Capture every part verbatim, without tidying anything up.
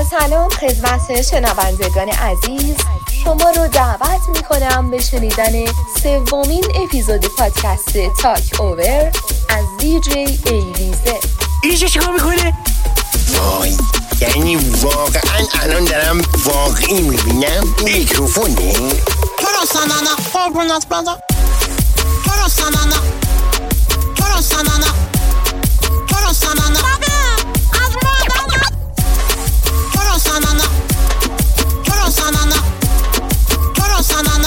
سلام خدمت شنوندگان عزیز، شما رو دعوت میکنم به شنیدن سومین اپیزود پادکست تاک اوور از دی جی ایلیزه. اینجا چیکار میکنه؟ وای، یعنی واقعا الان دارم واقعی میبینم میکروفونه. چرا سنانا قربونت بدم، چرا سنانا چرا سنانا چرا سنانا از مادرم، چرا سنانا چرا سنانا چرا سنانا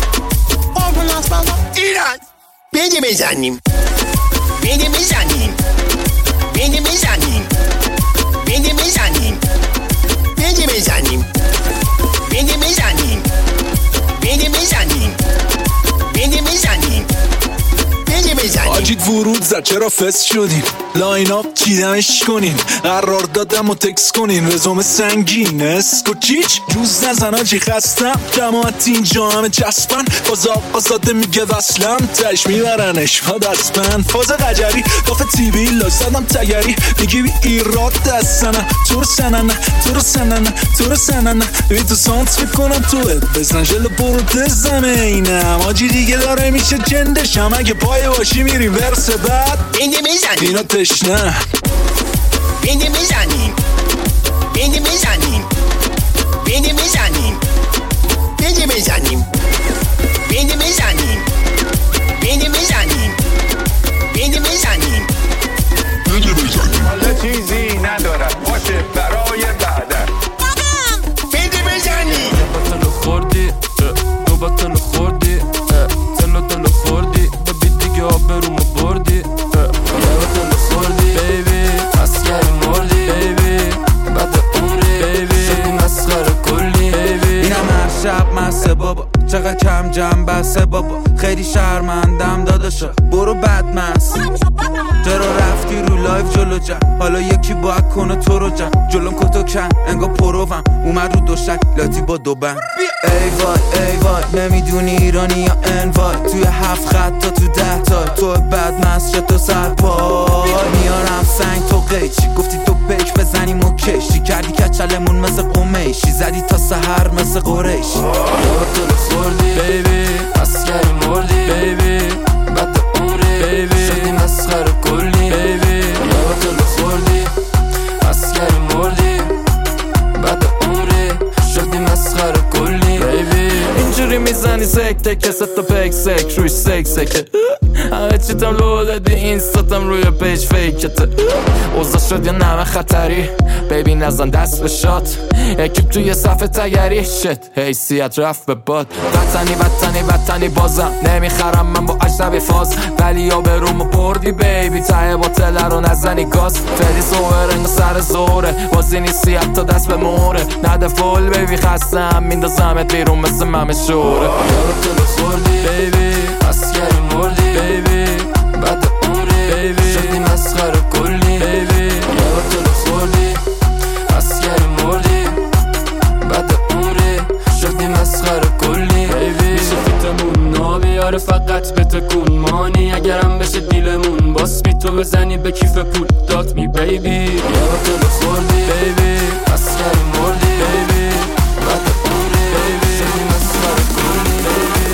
قربونت بدم. ایران بده بزنیم بده بزنیم بده بزنیم بده بزنیم بده بزنیم بده بزنیم بده بزنیم بده بزنیم بده بزنیم. آجید ورود زد چرا فست شدین، لاین اپ چیدمش کنین، قرار دادم و تکس کنین، رزومه سنگین اسکو چیچ جوز نزن آجی خستم، جماعت اینجا همه چسبن، باز آقا زاده میگه وصلم، تش میبرنش با دستمن، فاز قجری دافه تیوی لاش زدم تگری، میگی بی ایراد دستنه تو رو سننه تو رو سننه تو رو سننه بی تو سانت میکنم توت بزن جلو برو دزمینم، آجی دیگه داره میشه جندشم، اگه پای باشی میری ورس بعد بده بزنیم اینا تشنه بده بزنیم بده بزنیم بده بزنیم بده بزنیم بده بزنیم بده بزنیم بده بزنیم بده بزنیم. حالا چیزی ندارد باشه برای بعدن. بده بزنیم. دو بطل خوردی دو بطل خوردی تلو تلو خوردی ببی دیگه آبرومو بردی، دو بطل خوردی بیبی مسکر مردی بیبی بعد عمری بیبی شدی مسخره کلی بیبی. اینم هر شب مسه بابا چقدر کم جمع بسه بابا، خیلی شرمندم داداشا برو بدمست، چرا رفتی رو لایف جلو جم، حالا یکی باید کنه تو رو جم، جلوم کتو کن انگا پروم اومد رو دوشک لاتی با دو بند. ای وای ای وای نمیدونی ایرانی یا انوای، توی هفت خط تا تو ده تا تو بدمست شد تو سرپای، میارم سنگ تو قیچی گفتی تو پیک بزنیم و کشی کردی کچلمون مثل قمیشی، زدی تا سحر مثل قریشی. دو خوردی بیبی مسکر مردی بیبی بعد عمری بیبی شدی مسخره کلی بیبی، دو خوردی مسکر مردی بعد عمری شدی مسخره کلی بیبی. اینجوری میزنی سکته که ست و پک سک روش سک سکه، همه چیتم لو دادی اینستاتم روی پیج فیکته، اوضاع شد یا نمه خطری بیبی نزن دست به شات، اکیب توی صفحه تگری شت حیثیت رفت به باد، وطنی وطنی وطنی بازم نمیخرم من با اجنبی فاز، ولی یا به رومو بردی بیبی ته باطله رو نزنی گاز، فری زوهر انگا سر زوره بازی نیستی حتی دست به موره، نده فول بیبی خستم میندازمت بیرون مثل ممه شوره. یارو تو خوردی بیبی مسکر مردی بیبی بعد عمری بیبی شدی مسخره کلی بیبی، یارو تو خوردی مسکر مردی بعد عمری شدی مسخره کلی بیبی. میشه فیتمون نابیاره فقط به تکون مانی، اگرم بشه دیلمون باس بی تو بزنی به کیف پول دات می بیبی، یارو تو خوردی بیبی مسکر مردی بیبی بعد عمری بیبی شدی مسخره کلی بیبی.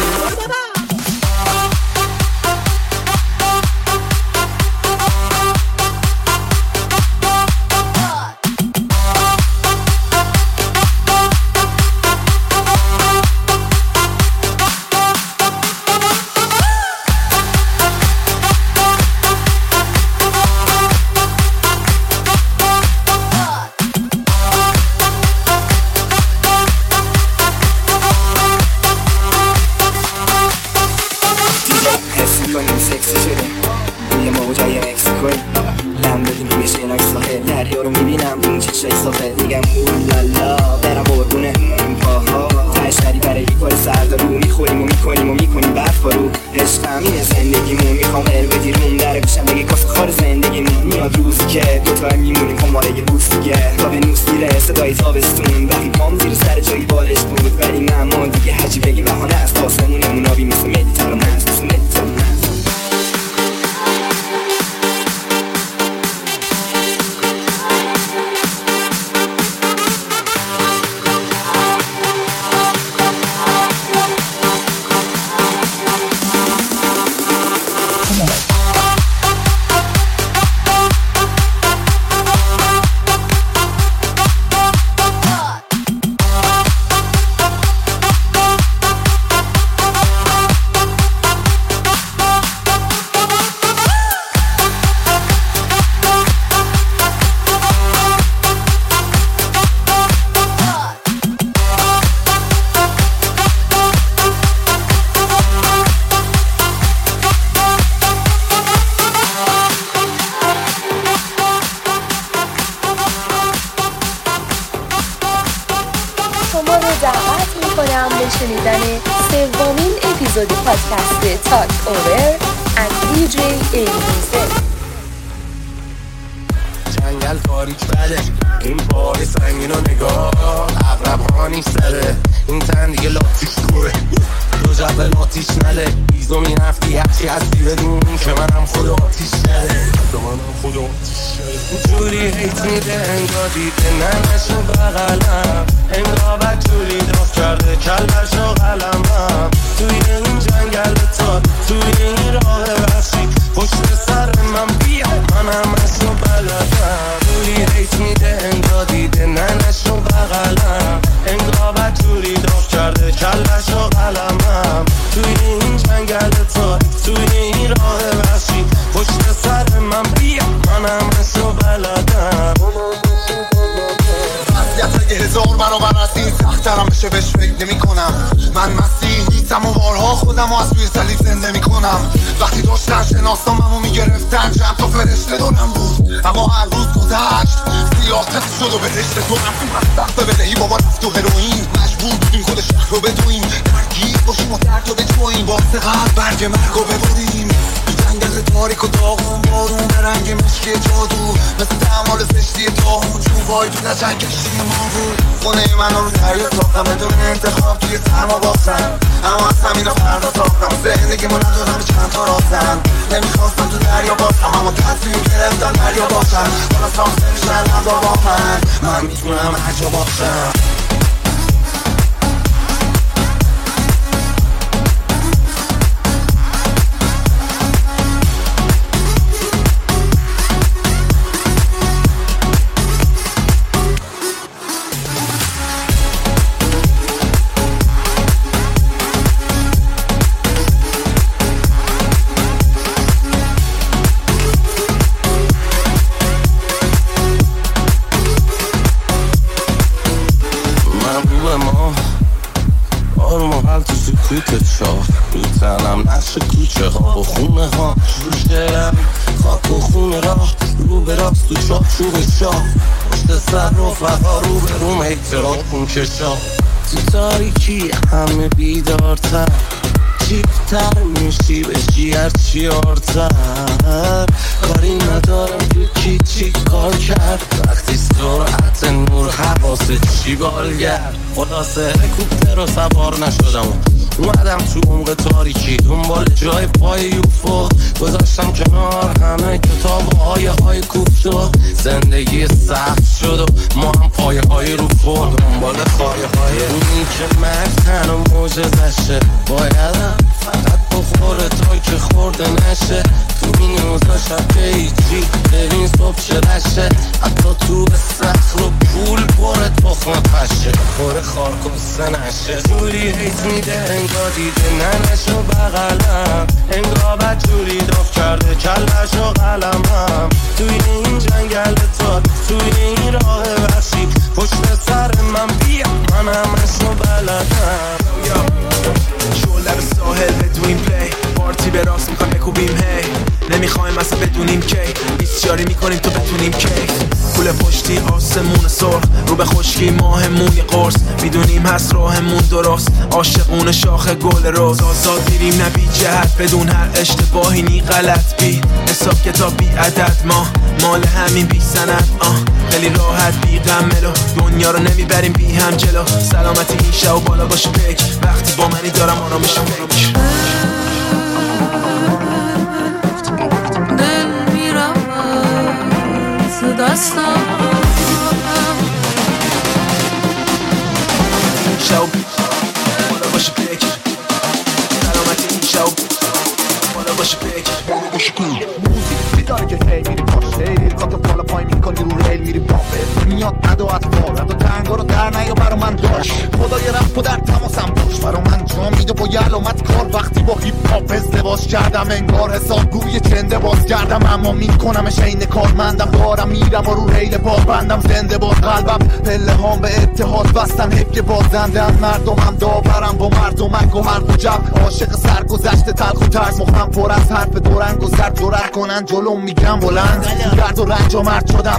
رو دعوت میکنم به شنیدن سومین اپیزود پادکست تاک اوور از دی جی ایلیزه. جنگل تاریک بده، این پای سنگین رو نگاه، عقرب ها نیستده، این تن دیگه لاتیش دوره، دو جبه لاتیش نده، ایزو می نفتی هرچی هستی بدون که منم خود آتیش نده، منم خود آتیش نده. جوری هیت میده انگار دیده ننشو بغلم، انگار بد جوری داف کرده کلش و قلمم، توی این جنگل تا توی این راه وحشی پشت سر من بیا منم اشو بلدم. جوری هیت میده انگار دیده ننشو بغلم، انگار بد جوری داف کرده کلش و قلمم، توی این جنگل تا توی این راه وحشی پشت سر من بیا منم اشو بلدم. وضعیت اگه هزار برابر از این سخت‌ترم بشه بهش فکر نمی کنم. من مسیح نیستم و بارها خودم و از روی صلیب زنده می کنم. وقتی داشتن شناساممو می گرفتن چند تا فرشته دورم بود، اما هر روز گذشت سیاه تخت شد و بهشت دورم تو مستخت بدهی بابا رفت تو هروئین. مجبور بودیم خود شهر رو بدویم، درگیر باشیم و درد رو بجویم، واسه قلب برگ مرگ رو ببریم. جنگل تاریک و داغون بارون به رنگ مشکی جادو، مثل تعمال زشتی داغون چون وای تو نجنگ کشتی ما بود. خونه من رو دریا ساختم بدون انتخاب توی سرما باختم، اما از همین رو فردا ساختم. زندگی من ندارم به چند تا راستم، نمیخواستم تو دریا باشم اما تصمیم گرفتم دریا باشم. حالا ساخته میشن هم با من، من میتونم هر جا باشم. سکوت چاه میتنم نشه کوچه ها و خونه ها جوشم، خاک و خونه راه رو به راست تو چاه چوب شاه، پشت سر رفقا رو به روم اکترا کن کشا. تو تاریکی همه بیدارتر، چیپتر میشی بشی هرچی آرتر، کاری ندارم تو کی چی کار کرد، وقتی سرعت نور حواست چی بالگرد. خلاصه هلیکوپتر رو سوار نشدم، اومدم تو عمق تاریکی دنبال جای پای یوفو، گذاشتم کنار همه کتاب های های کوفتو. زندگی سخت شد و ما هم پایه های رو فور، دنبال خواهی های اونی که مکتن و موجزشه، بایدم فقط بخوره تا که خورده نشه. تو این اوزا شب که ایچی ببین صبح چه رشه، حتی تو سخت رو پول بره تخم پشه، خوره خار کسته نشه. جوری هیت میده انگار دیده ننشو بغلم، انگار بد جوری داف کرده کلش و قلمم، توی این جنگل تا توی این راه وحشی پشت سر من بیا منم اشو بلدم. شلر ساحل بدویم پلی، پارتی به راست میخوایم بکوبیم هی، نمیخوایم اصلا بدونیم کی، بیسیاری میکنیم تو بتونیم کی. پول پشتی آسمون سرخ رو به خشکی ماهمون یه قرص، میدونیم هست راهمون درست، عاشقون شاخ گل روز. آزاد میریم نه بی جهت بدون هر اشتباهی نی غلط بی حساب کتاب بی عدد، ما مال همین بی سند آه خیلی راحت بی غملو دنیا رو نمیبریم بی هم جلو. سلامتی این شو بالا باشه پک، وقتی با منی دارم آرامش پک. دل میرم از دستم شو بالا باشه پک، سلامتی این شو بالا باشه پک. موزیک بیداره که هی میری پاشه کاتو بالا پای میکنی رو ریل میری پاپه، میاد ندو از بار ندو تنگا رو در نیا برا من داشت، خدای رفت و در تماسم باش برا من جا میده با یه علامت کار. وقتی با هیپ هاپ ازدواج کردم انگار حساب گوی چنده باز کردم، اما میکنمش عین کارمندم، دارم میرم و رو ریل پا بندم، زنده باز قلبم پله هام به اتحاد بستن، حفظ بازنده از مردمم، داورم با مردمک و مرد و جب، عاشق سرگذشت تلخ و ترس، مخم پر از حرف دورنگ و سر جرأت کنن جلوم میگم بلند، درد و رنج و مرد شدم تو سرما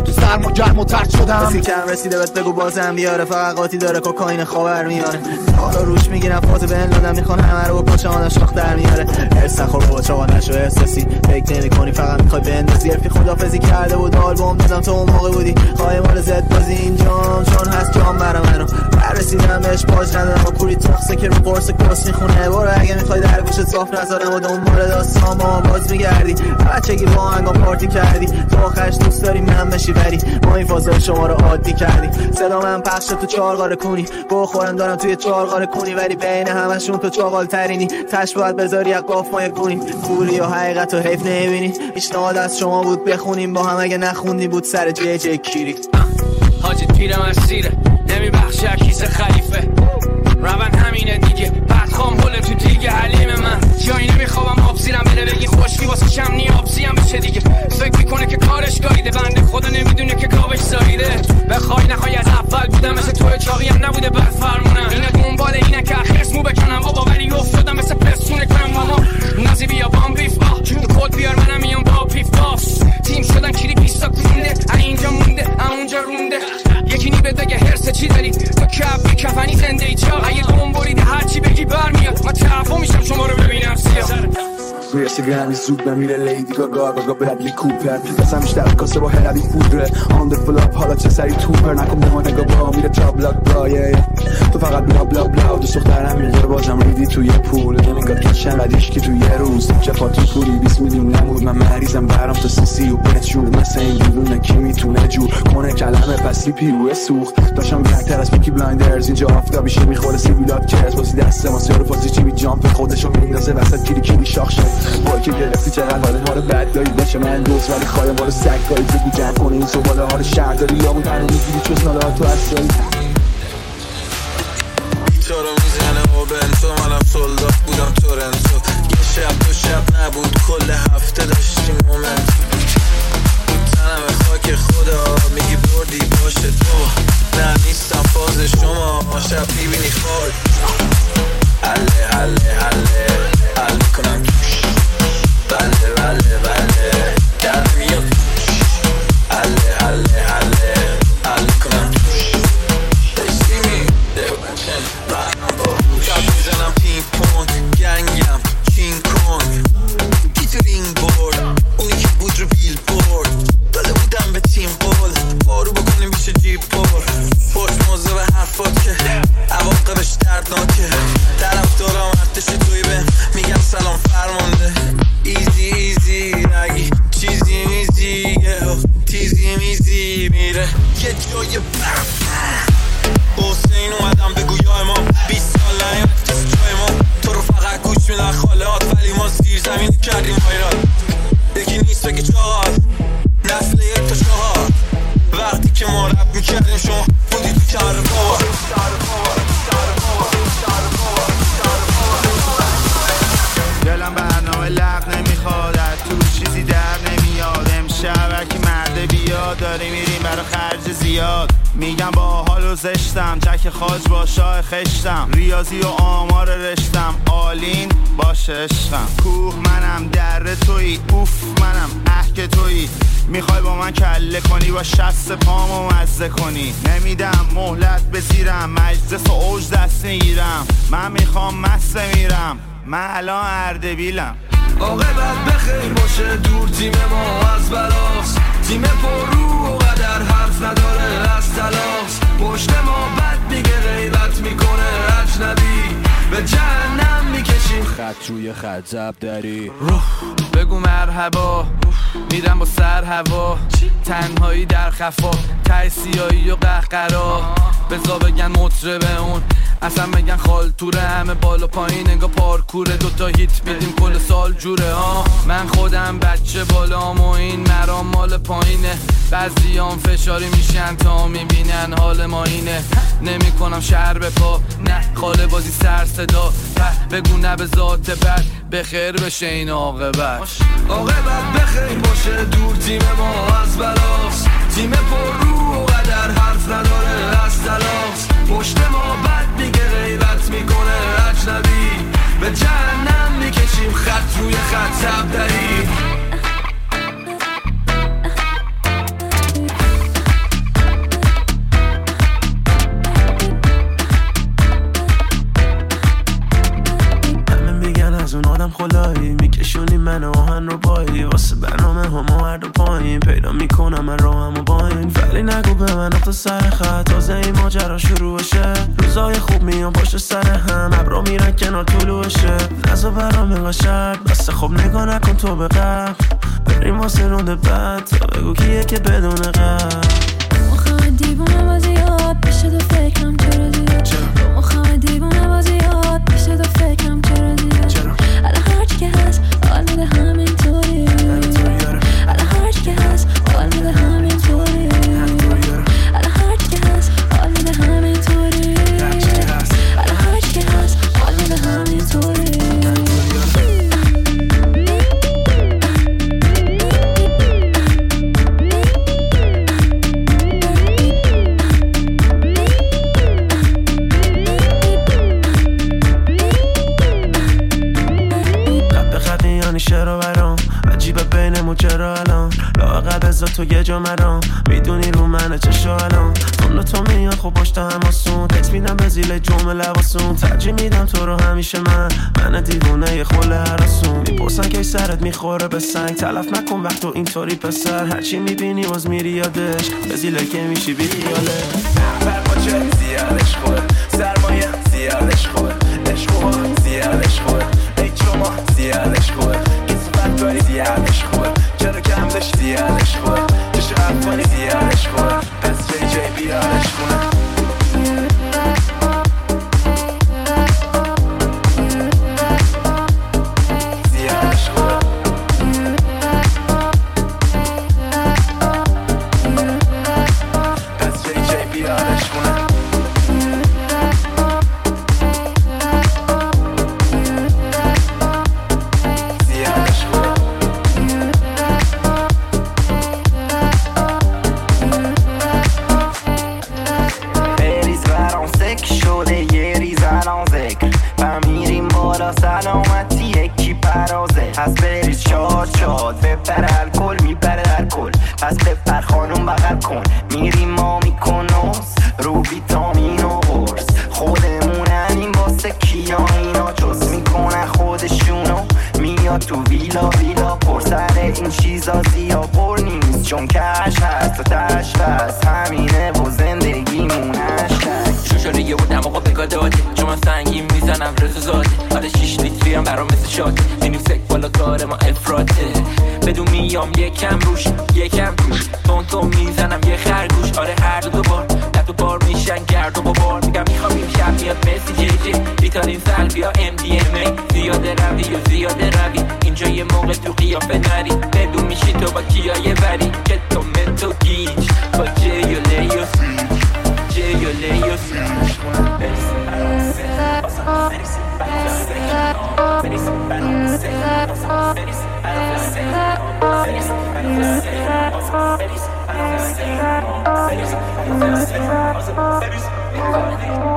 اما گرم و ترد شدم. کسی کم رسیده بهت بگو بازم بیاره، فقط قاطی داره کوکائین خاور میاره. حالا روش میگیرم فاز بن لادن، میخوان همه رو با پاچه‌هاش شاخ در میاره. هرس نخور بابا چاقا نشو احساسی، فکر نمی‌کنی فقط میخوای بندازی. حرفی خدافظی کرده بود آلبوم دادم تو اون موقع بودی خواهی مال زد بازی اینجام، چون هست جام برا منو برسیدم بهش پاج ندارم و کوری تخصه که رو قرص کس میخونه. برو اگه میخوای در گوشت صاف نذارم و دنبال داستان ما باز میگردی. بچگی با هنگام پارتی کردی تو آخرش دوست داری من بشی بری، ما این فاز شما رو عادی کردی. صدا من پخش تو چهار قاره کونی، بخورم دارم توی چهار قاره کونی، ولی بین همشون تو چاقال ترینی. تش باید بذاری یک قاف مایه کنی، پولی و حقیقت و حیف نمیبینی. پیشنهاد از شما بود بخونیم با هم، اگه نخوندی بود سر جی جی کیری. حاجی پیرم از سیره نمیبخشه کیسه خلیفه، روند همینه دیگه. بعد خام بله تو دیگه حلیم من جایی نمیخوابم آب زیرم بده بگی خوشکی واسه شم نیابزیم بشه دیگه. فکر میکنه که کارش گاییده، بنده خدا نمیدونه که گاوش زاییده. بخوای نخوای از اول بودم مثل توی چاقی هم نبوده بر فرمونم. اینه دنبال اینه که خرس مو بکنم بابا، ولی افتادم مثل پسونه کنم ماما. نازی بیا بام بیف آه تو خود بیار منم میام با پیف باس. تیم شدن کلی بیستا کنده اینجا مونده اونجا رونده. یکی نی بده هرس چی داری تو کف کفنی زنده ای چا. اگه دون برید هرچی بگی برمیاد، من تعفو میشم شما رو ببینم سیاه. روی سیگرانی زود نمیره لیدی گاگا گاگا برادلی کوپر. دستم بیشتر کاسه با هلوی فودره آن در فلاپ، حالا چه سری توپر نکن به ما نگاه با میره تا بلاک بلایه. تو فقط بلا بلا بلا دوست دخترم میگه بازم ریدی توی پول. نمیگه که چندیش که توی یه روز چپاتی پولی بیست میلیون نمود. من مریضم برام تو سیسی و بنشون مثل این بیرونه کی میتونه جور کنه کلمه پسی پیروه سوخت. داشتم بهتر از پیکی بلایندرز اینجا آفتابیشه میخوره سیبیلات کرس بازی دسته ما سیارو پوزیتیوی جامپ خودشو میندازه وسط کلی کلی شاخ شد. با که گرفتی چقدر حال ما رو بد داری باشه من دوست، ولی خواهی ما رو سگ داری بگو جمع کنه این صباله ها رو شهر داری یا اون تنو میگیری چوز ناله ها تو هستایی. تو رو میزنه و بنتو منم سولدات بودم تورنتو. یه شب دو شب نبود کل هفته داشتیم مومنت. تنم خاک خدا میگی بردی باشه تو، نه نیستم فاز شما ما شب میبینی خود. حله حله حله حل میکنم توش، بله بله بله در میاد توش. حله حله حله حل میکنم توش. داشتی میده برم با روش. شب میزنم پینگ پونگ گنگم کینگ کونگ. کی تو رینگ برد اونی که بود رو بیل برد. داده بودم به تیم بول بارو بکنیم بیشه جیب پر. خوش موزه به حرفات که عواقبش دردناکه. طرف دارم ارتش توی بهم میگم سلام فرمانده. ایزی ایزی نگی چیزی میزی تیزی میزی میره یه جای برم. حسین اومدم بگو یا ما بیست سال نیم کسی جای ما. تو رو فقط گوش میدن خالهات ولی ما زیر زمین کردیم مایرات. یکی نیست بگی چهار نسل یک تا چهار. وقتی که ما رب میکردیم شما بودی تو کار بابا. دلم برنامه لق نمیخواد از تو چیزی در نمیاد. امشب هرکی مرده بیاد داری میریم برای خرج زیاد. میگم با حال و زشتم جک خاج با شاه خشتم. ریاضی و آمار رشتم آلین باشه عشقم. کوه منم در توی اوف منم احک توی. میخوای با من کله کنی با شست پامو مزه کنی. نمیدم مهلت بزیرم مجلس و اوج دست میگیرم. من میخوام مست میرم من الان اردبیلم. عاقبت بخیر باشه دور تیم ما از بلاس. تیم پر رو و قدر حرف نداره از تلاس. پشت ما بد میگه غیبت میکنه اجنبی. به جهنم میکشیم خط روی خط زب داری. بگو مرحبا میرم با سر هوا. تنهایی در خفا ته سیاهی و قهقرا. بزا بگن مطربه اون اصلا بگن خالتوره. همه بالا پایین انگا پارکوره. دوتا هیت بدیم کل سال جوره ها. من خودم بچه بالام و این مرام مال پایینه. بعضیام فشاری میشن تا میبینن حال ما اینه. نمی کنم شهر به پا نه خاله بازی سر صدا. بگو نه به ذات بد بخیر بشه این عاقبت. عاقبت بخیر باشه دور تیم ما از بلاس. تیم پر رو و قدر حرف نداره از تلاس. پشت ما بد میگه غیبت میکنه اجنبی. به جهنم میکشیم خط روی خط تبدری. پایین پیدا میکنم من راهمو با این. ولی نگو به من افتاد سر خط تازه این ماجرا شروع شه. روزای خوب میان پشت سر هم ابرا میرن کنار طلوعشه. نزا برام انقدر شرط بسته خب نگاه نکن تو به قبل بریم واسه رونده بعد تا بگو کیه که بدون قبل. مخمه دیوونه بازی یاد پیشه دو فکرم چرا زیاد. مخمه دیوونه بازی یاد پیشه دو فکرم چرا زیاد. الان هرچی که هست حال میده همینطوری. الان هرچی که هست حال میده همینطوری. الان هرچی که هست حال میده همینطوری. الان هرچی که هست حال میده همینطوری. چرا برام عجیبه بینمون چرا الان لااقل بذار تو یه جا مرام میدونی رو منه چشا الان اون تو میان خب پشت هم آسون تکس میدم به زیل جمعه لباسون ترجیح میدم تو رو همیشه من من دیوونه یه خله هراسون میپرسن که سرت میخوره به سنگ تلف نکن وقت تو اینطوری پسر هرچی میبینی باز میری یادش به زیله که میشی بی خیاله برماچه زیادش خوبه سرمایه زیادش خوبه عشقوها زیادش خوبه ای چوما زیادش خوبه کسی بری زیادش خوبه چرا کم داشت زیادش خوبه چشو افغانی زیادش خوبه پس جی جی بیارش خونه یکم روش یکم توش تون تون میزنم یه خرگوش آره هر دو دوبار نه تو بار میشن گرد و بابار میگم میخوام این شب میاد مسی جی جی بیتارین سلبیا ام دی ام ای زیاده روی و زیاده روی اینجا یه موقع تو قیافه نری بدون میشی تو با کیای وری که تو متو گیج با جی و لی و سیج جی و لی و سیج برسی برسی برسی برسی برسی برسی برسی